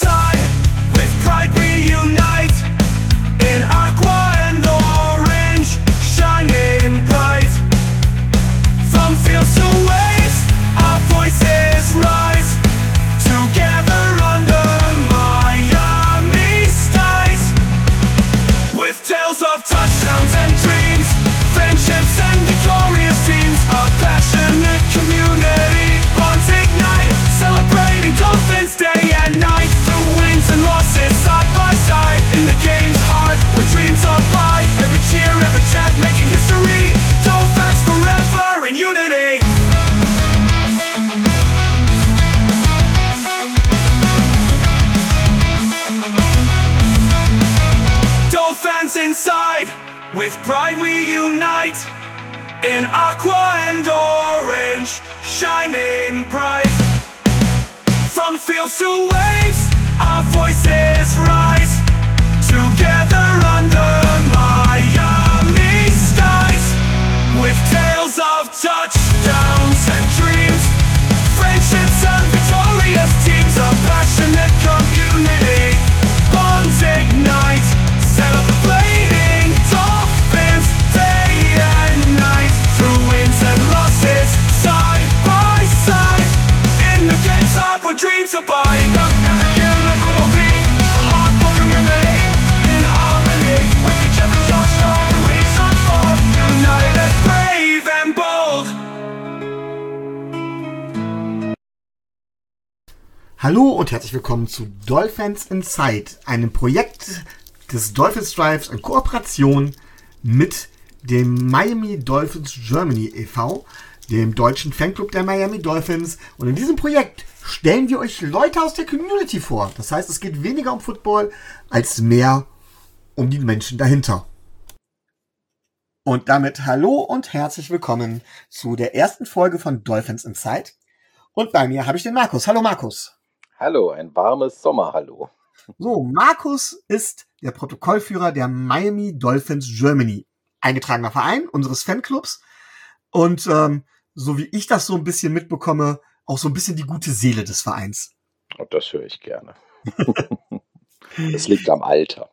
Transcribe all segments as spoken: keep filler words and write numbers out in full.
side. With pride we unite. In aqua and orange, shining bright. From fields to waves, our voices rise. Together under Miami skies. With tales of touchdowns and dreams, friendships and victorious teams. A passionate community, bonds ignite. Celebrating Dolphins day and night. Through wins and losses, side by side. In the game's heart, where dreams abide. Every cheer, every chant, making history. Dolphins forever in unity. Dolphins inside, with pride we unite. In aqua and orange, shining bright. From fields to waves, our voices rise. Together under Miami skies. With tales of touchdowns and dreams, friendships and victorious teams. A passionate community, bonds ignite. Celebrating Dolphins day and night. Through wins and losses, side by side. In the game's heart where dreams abide. Heartful community, in harmony. With each other so strong, we stand forth. United, brave and bold. Hallo und herzlich willkommen zu Dolphins Inside, einem Projekt des Dolphins Drives in Kooperation mit dem Miami Dolphins Germany e V, dem deutschen Fanclub der Miami Dolphins. Und in diesem Projekt stellen wir euch Leute aus der Community vor. Das heißt, es geht weniger um Football als mehr um die Menschen dahinter. Und damit hallo und herzlich willkommen zu der ersten Folge von Dolphins Inside. Und bei mir habe ich den Markus. Hallo Markus. Hallo, ein warmes Sommerhallo. So, Markus ist der Protokollführer der Miami Dolphins Germany, eingetragener Verein unseres Fanclubs und ähm, so wie ich das so ein bisschen mitbekomme, auch so ein bisschen die gute Seele des Vereins. Und das höre ich gerne. Das liegt am Alter.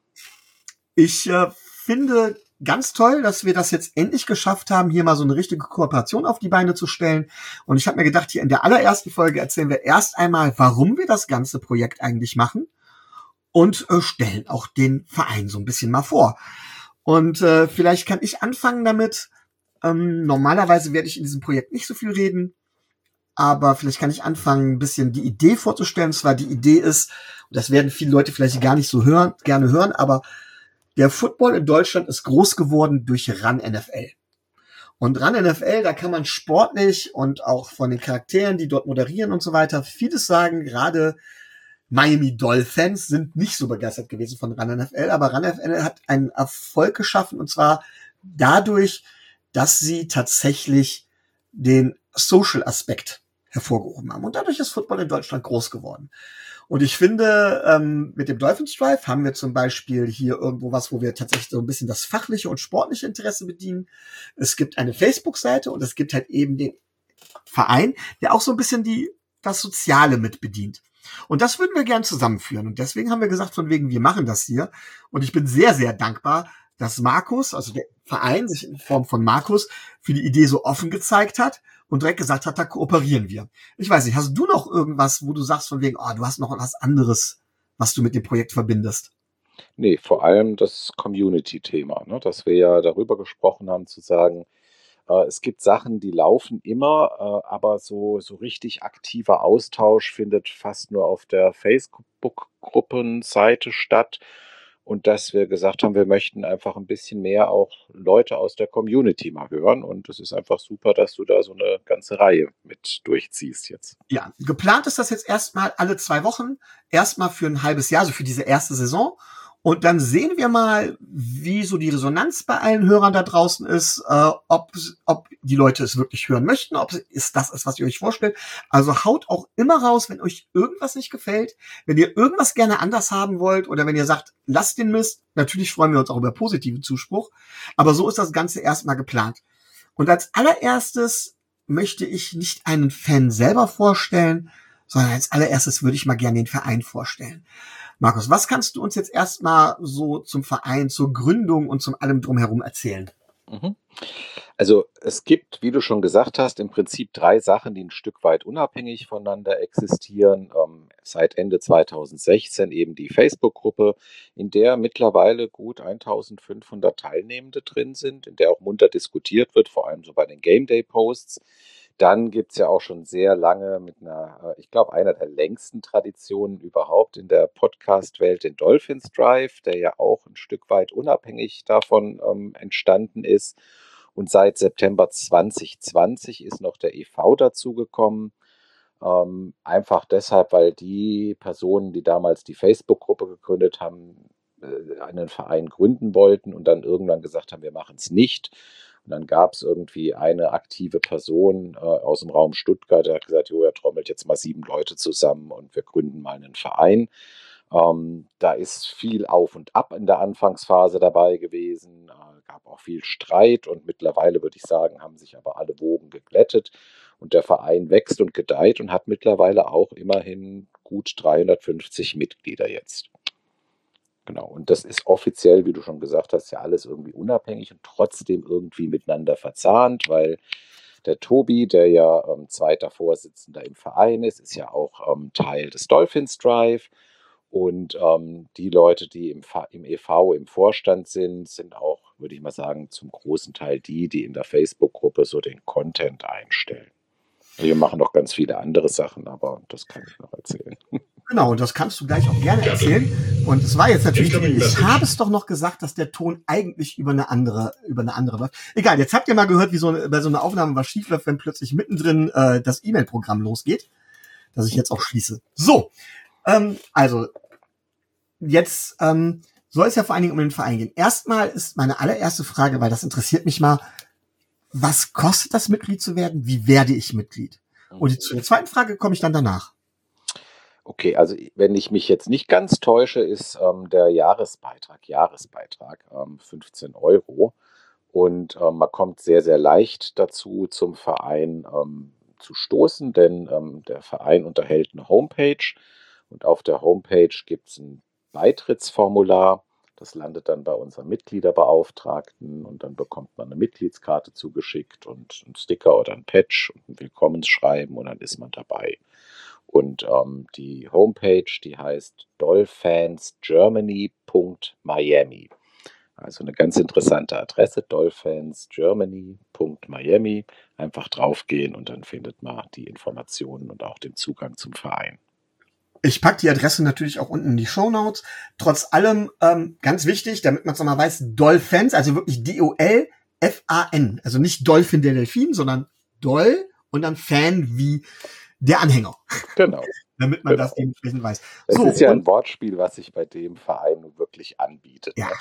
Ich äh, finde ganz toll, dass wir das jetzt endlich geschafft haben, hier mal so eine richtige Kooperation auf die Beine zu stellen. Und ich habe mir gedacht, hier in der allerersten Folge erzählen wir erst einmal, warum wir das ganze Projekt eigentlich machen. Und äh, stellen auch den Verein so ein bisschen mal vor. Und äh, vielleicht kann ich anfangen damit. Ähm, normalerweise werde ich in diesem Projekt nicht so viel reden, aber vielleicht kann ich anfangen, ein bisschen die Idee vorzustellen. Und zwar die Idee ist, und das werden viele Leute vielleicht gar nicht so hören, gerne hören, aber der Football in Deutschland ist groß geworden durch Run N F L. Und Run N F L, da kann man sportlich und auch von den Charakteren, die dort moderieren und so weiter, vieles sagen. Gerade Miami Dolphins sind nicht so begeistert gewesen von Run N F L, aber Run N F L hat einen Erfolg geschaffen, und zwar dadurch, dass sie tatsächlich den Social-Aspekt hervorgehoben haben. Und dadurch ist Football in Deutschland groß geworden. Und ich finde, ähm, mit dem Dolphins Drive haben wir zum Beispiel hier irgendwo was, wo wir tatsächlich so ein bisschen das fachliche und sportliche Interesse bedienen. Es gibt eine Facebook-Seite und es gibt halt eben den Verein, der auch so ein bisschen die das Soziale mit bedient. Und das würden wir gern zusammenführen. Und deswegen haben wir gesagt, von wegen, wir machen das hier. Und ich bin sehr, sehr dankbar, dass Markus, also der Verein, sich in Form von Markus für die Idee so offen gezeigt hat und direkt gesagt hat, da kooperieren wir. Ich weiß nicht, hast du noch irgendwas, wo du sagst von wegen, oh, du hast noch was anderes, was du mit dem Projekt verbindest? Nee, vor allem das Community-Thema, ne, dass wir ja darüber gesprochen haben, zu sagen, äh, es gibt Sachen, die laufen immer, äh, aber so, so richtig aktiver Austausch findet fast nur auf der Facebook-Gruppenseite statt. Und dass wir gesagt haben, wir möchten einfach ein bisschen mehr auch Leute aus der Community mal hören. Und es ist einfach super, dass du da so eine ganze Reihe mit durchziehst jetzt. Ja, geplant ist das jetzt erstmal alle zwei Wochen, erstmal für ein halbes Jahr, also für diese erste Saison. Und dann sehen wir mal, wie so die Resonanz bei allen Hörern da draußen ist, äh, ob, ob die Leute es wirklich hören möchten, ob es das ist, was ihr euch vorstellt. Also haut auch immer raus, wenn euch irgendwas nicht gefällt, wenn ihr irgendwas gerne anders haben wollt oder wenn ihr sagt, lasst den Mist. Natürlich freuen wir uns auch über positiven Zuspruch, aber so ist das Ganze erstmal geplant. Und als allererstes möchte ich nicht einen Fan selber vorstellen, sondern als allererstes würde ich mal gerne den Verein vorstellen. Markus, was kannst du uns jetzt erstmal so zum Verein, zur Gründung und zum allem drumherum erzählen? Mhm. Also es gibt, wie du schon gesagt hast, im Prinzip drei Sachen, die ein Stück weit unabhängig voneinander existieren. Ähm, seit Ende zweitausendsechzehn eben die Facebook-Gruppe, in der mittlerweile gut eintausendfünfhundert Teilnehmende drin sind, in der auch munter diskutiert wird, vor allem so bei den Game Day-Posts. Dann gibt's ja auch schon sehr lange mit einer, äh, ich glaube, einer der längsten Traditionen überhaupt in der Podcast-Welt, den Dolphins Drive, der ja auch ein Stück weit unabhängig davon ähm, entstanden ist. Und seit September zwanzig zwanzig ist noch der e V dazugekommen. Ähm, einfach deshalb, weil die Personen, die damals die Facebook-Gruppe gegründet haben, äh, einen Verein gründen wollten und dann irgendwann gesagt haben, wir machen es nicht. Und dann gab es irgendwie eine aktive Person äh, aus dem Raum Stuttgart, der hat gesagt, jo, er trommelt jetzt mal sieben Leute zusammen und wir gründen mal einen Verein. Ähm, da ist viel Auf und Ab in der Anfangsphase dabei gewesen, äh, gab auch viel Streit und mittlerweile, würde ich sagen, haben sich aber alle Wogen geglättet und der Verein wächst und gedeiht und hat mittlerweile auch immerhin gut dreihundertfünfzig Mitglieder jetzt. Genau, und das ist offiziell, wie du schon gesagt hast, ja alles irgendwie unabhängig und trotzdem irgendwie miteinander verzahnt, weil der Tobi, der ja ähm, zweiter Vorsitzender im Verein ist, ist ja auch ähm, Teil des Dolphins Drive. Und ähm, die Leute, die im, im e V, im Vorstand sind, sind auch, würde ich mal sagen, zum großen Teil die, die in der Facebook-Gruppe so den Content einstellen. Wir machen noch ganz viele andere Sachen, aber das kann ich noch erzählen. Genau, das kannst du gleich auch gerne erzählen. Und es war jetzt natürlich, ich habe es doch noch gesagt, dass der Ton eigentlich über eine andere, über eine andere läuft. Egal, jetzt habt ihr mal gehört, wie so eine, bei so einer Aufnahme was schief läuft, wenn plötzlich mittendrin äh, das E-Mail-Programm losgeht, das ich jetzt auch schließe. So, ähm, also jetzt ähm, soll es ja vor allen Dingen um den Verein gehen. Erstmal ist meine allererste Frage, weil das interessiert mich mal, was kostet das, Mitglied zu werden? Wie werde ich Mitglied? Und die, zu der zweiten Frage komme ich dann danach. Okay, also wenn ich mich jetzt nicht ganz täusche, ist ähm, der Jahresbeitrag, Jahresbeitrag ähm, fünfzehn Euro. Und ähm, man kommt sehr, sehr leicht dazu, zum Verein ähm, zu stoßen, denn ähm, der Verein unterhält eine Homepage und auf der Homepage gibt es ein Beitrittsformular. Das landet dann bei unserem Mitgliederbeauftragten und dann bekommt man eine Mitgliedskarte zugeschickt und einen Sticker oder ein Patch und ein Willkommensschreiben und dann ist man dabei. Und ähm, die Homepage, die heißt dolphinsgermany punkt miami. Also eine ganz interessante Adresse, dolphinsgermany punkt miami. Einfach draufgehen und dann findet man die Informationen und auch den Zugang zum Verein. Ich packe die Adresse natürlich auch unten in die Shownotes. Trotz allem, ähm, ganz wichtig, damit man es nochmal weiß, Dolphins, also wirklich D O L F A N. Also nicht Dolphin der Delfin, sondern Doll und dann Fan wie der Anhänger. Genau. Damit man genau. das dementsprechend weiß. Das so, ist ja und, ein Wortspiel, was sich bei dem Verein nun wirklich anbietet. Ja.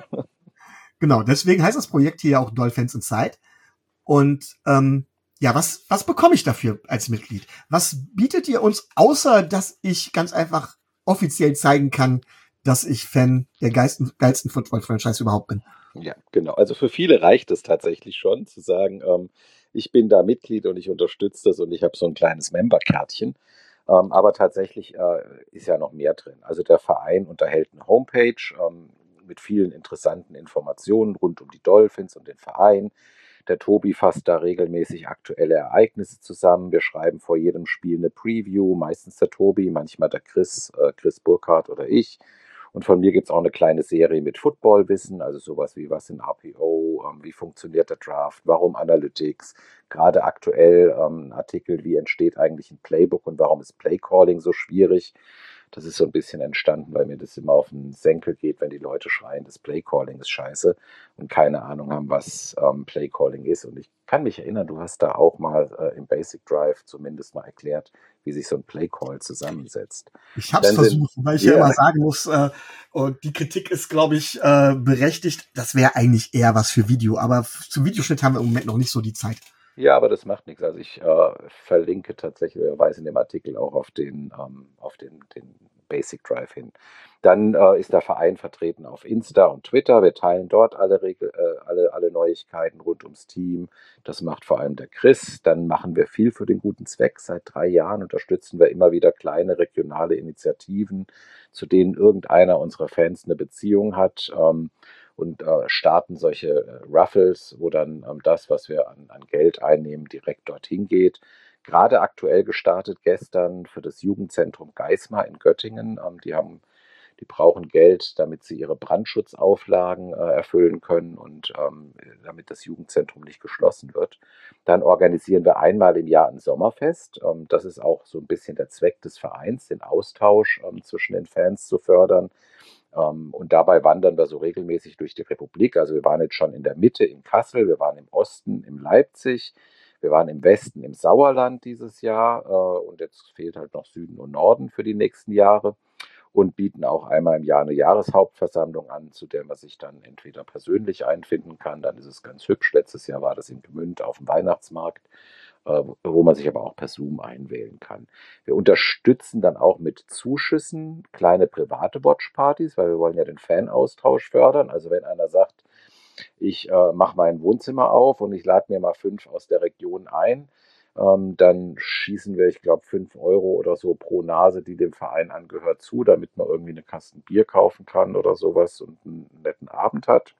Genau, deswegen heißt das Projekt hier auch Dolphins Inside. Und ähm, ja, was was bekomme ich dafür als Mitglied? Was bietet ihr uns, außer dass ich ganz einfach offiziell zeigen kann, dass ich Fan der geilsten, geilsten Football-Franchise überhaupt bin? Ja, genau. Also für viele reicht es tatsächlich schon, zu sagen, ähm, ich bin da Mitglied und ich unterstütze das und ich habe so ein kleines Member-Kärtchen. Ähm, aber tatsächlich äh, ist ja noch mehr drin. Also der Verein unterhält eine Homepage ähm, mit vielen interessanten Informationen rund um die Dolphins und den Verein. Der Tobi fasst da regelmäßig aktuelle Ereignisse zusammen. Wir schreiben vor jedem Spiel eine Preview, meistens der Tobi, manchmal der Chris, äh, Chris Burkhardt oder ich. Und von mir gibt es auch eine kleine Serie mit Footballwissen, also sowas wie was in R P O, ähm, wie funktioniert der Draft, warum Analytics, gerade aktuell ähm, ein Artikel, wie entsteht eigentlich ein Playbook und warum ist Playcalling so schwierig. Das ist so ein bisschen entstanden, weil mir das immer auf den Senkel geht, wenn die Leute schreien, das Playcalling ist scheiße und keine Ahnung haben, was ähm, Playcalling ist. Und ich kann mich erinnern, du hast da auch mal äh, im Basic Drive zumindest mal erklärt, wie sich so ein Playcall zusammensetzt. Ich habe es versucht, weil ich ja, ja immer sagen muss, äh, und die Kritik ist, glaube ich, äh, berechtigt. Das wäre eigentlich eher was für Video, aber zum Videoschnitt haben wir im Moment noch nicht so die Zeit. Ja, aber das macht nichts. Also ich äh, verlinke tatsächlich, wer weiß, in dem Artikel auch auf den, ähm, auf den, den Basic Drive hin. Dann äh, ist der Verein vertreten auf Insta und Twitter. Wir teilen dort alle, Regel, äh, alle, alle Neuigkeiten rund ums Team. Das macht vor allem der Chris. Dann machen wir viel für den guten Zweck. Seit drei Jahren unterstützen wir immer wieder kleine regionale Initiativen, zu denen irgendeiner unserer Fans eine Beziehung hat. Ähm, und äh, starten solche äh, Raffles, wo dann ähm, das, was wir an, an Geld einnehmen, direkt dorthin geht. Gerade aktuell gestartet gestern für das Jugendzentrum Geismar in Göttingen. Ähm, die haben Die brauchen Geld, damit sie ihre Brandschutzauflagen äh, erfüllen können und ähm, damit das Jugendzentrum nicht geschlossen wird. Dann organisieren wir einmal im Jahr ein Sommerfest. Ähm, das ist auch so ein bisschen der Zweck des Vereins, den Austausch ähm, zwischen den Fans zu fördern. Ähm, und dabei wandern wir so regelmäßig durch die Republik. Also wir waren jetzt schon in der Mitte in Kassel, wir waren im Osten in Leipzig, wir waren im Westen im Sauerland dieses Jahr äh, und jetzt fehlt halt noch Süden und Norden für die nächsten Jahre. Und bieten auch einmal im Jahr eine Jahreshauptversammlung an, zu der man sich dann entweder persönlich einfinden kann, dann ist es ganz hübsch. Letztes Jahr war das in Gmünd auf dem Weihnachtsmarkt, äh, wo man sich aber auch per Zoom einwählen kann. Wir unterstützen dann auch mit Zuschüssen kleine private Watchpartys, weil wir wollen ja den Fanaustausch fördern. Also wenn einer sagt, ich äh, mache mein Wohnzimmer auf und ich lade mir mal fünf aus der Region ein, Ähm, dann schießen wir, ich glaube, fünf Euro oder so pro Nase, die dem Verein angehört, zu, damit man irgendwie eine Kasten Bier kaufen kann oder sowas und einen netten Abend hat.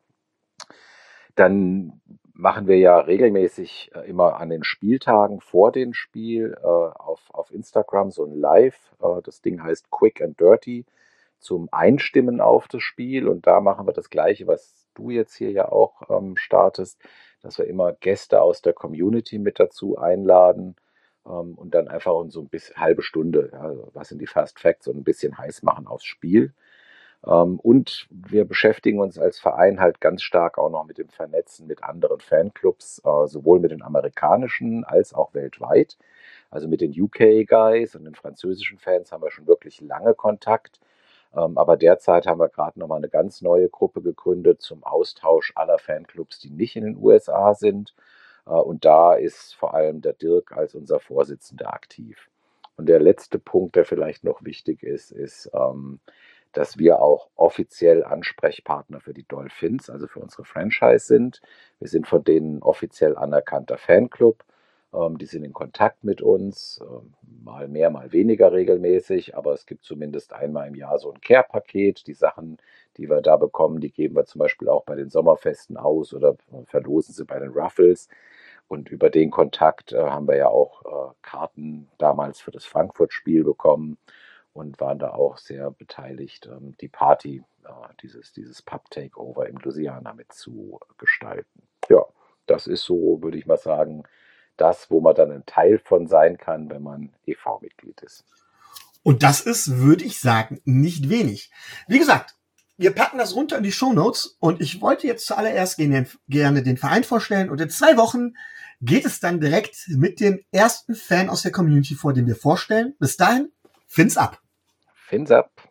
Dann machen wir ja regelmäßig äh, immer an den Spieltagen vor dem Spiel äh, auf, auf Instagram so ein Live. Äh, das Ding heißt Quick and Dirty zum Einstimmen auf das Spiel. Und da machen wir das Gleiche, was du jetzt hier ja auch ähm, startest, dass wir immer Gäste aus der Community mit dazu einladen ähm, und dann einfach uns so ein bisschen halbe Stunde, ja, was sind die Fast Facts, so ein bisschen heiß machen aufs Spiel. Ähm, und wir beschäftigen uns als Verein halt ganz stark auch noch mit dem Vernetzen mit anderen Fanclubs, äh, sowohl mit den amerikanischen als auch weltweit. Also mit den U K-Guys und den französischen Fans haben wir schon wirklich lange Kontakt. Ähm, aber derzeit haben wir gerade nochmal eine ganz neue Gruppe gegründet zum Austausch aller Fanclubs, die nicht in den U S A sind. Äh, und da ist vor allem der Dirk als unser Vorsitzender aktiv. Und der letzte Punkt, der vielleicht noch wichtig ist, ist, ähm, dass wir auch offiziell Ansprechpartner für die Dolphins, also für unsere Franchise sind. Wir sind von denen offiziell anerkannter Fanclub. Die sind in Kontakt mit uns, mal mehr, mal weniger regelmäßig, aber es gibt zumindest einmal im Jahr so ein Care-Paket. Die Sachen, die wir da bekommen, die geben wir zum Beispiel auch bei den Sommerfesten aus oder verlosen sie bei den Raffles. Und über den Kontakt haben wir ja auch Karten damals für das Frankfurt-Spiel bekommen und waren da auch sehr beteiligt, die Party, dieses, dieses Pub-Takeover im Louisiana mit zu gestalten. Ja, das ist so, würde ich mal sagen, das, wo man dann ein Teil von sein kann, wenn man E V-Mitglied ist. Und das ist, würde ich sagen, nicht wenig. Wie gesagt, wir packen das runter in die Shownotes und ich wollte jetzt zuallererst gerne den Verein vorstellen und in zwei Wochen geht es dann direkt mit dem ersten Fan aus der Community vor, den wir vorstellen. Bis dahin, Fins ab. Fins ab.